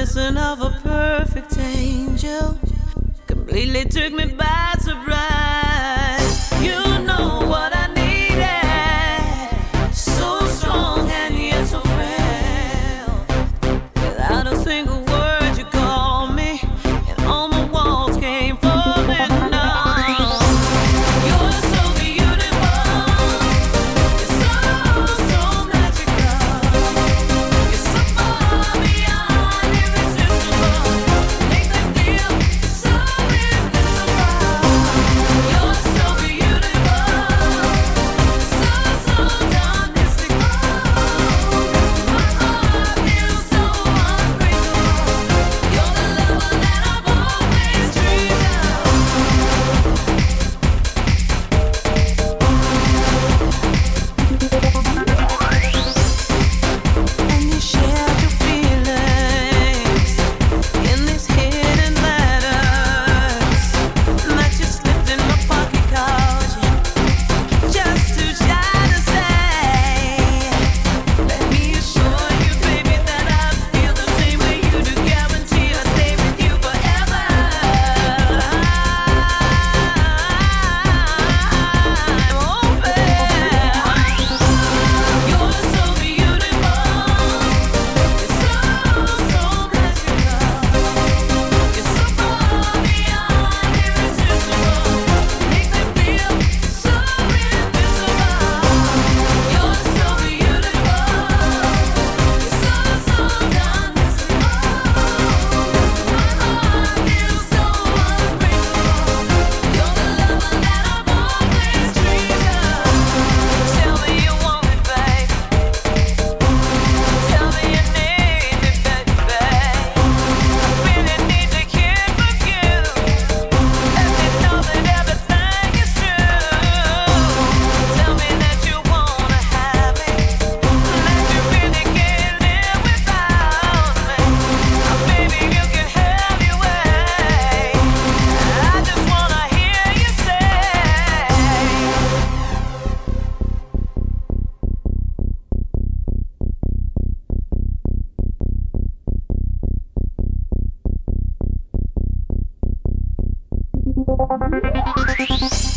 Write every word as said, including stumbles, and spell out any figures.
blessing of a perfect angel completely took me by surprise. You know what I needed, so strong and yet so frail. Without a single word you called me, and all my walls came falling down. You're so beautiful, you're so, so magical. You're so far beyond irresistible, make me feel so invincible. You're so beautiful, so, so darn mystical. My heart feels so unbreakable. You're the lover that I've always dreamed of. And you shared your feelings in these hidden letters that you slipped in my pocket, 'cause you're just too shy to say. Let me assure you, baby, that I feel the same way you do. Guarantee I'll stay with you forever. I'm open. You're so beautiful, you're so, so magical. You're so far beyond irresistible, make me feel so invincible. You're so beautiful, you're so, so darn mystical. My heart feels so unbreakable. You're the lover that I've always dreamed of. Tell me you want me, babe. Tell me you need me, baby. I really need to hear from you. Let me know that everything is true. Tell me that you wanna have me, that you really can't live without me. Oh, baby, you can have your way. I just wanna hear you say. Thank you.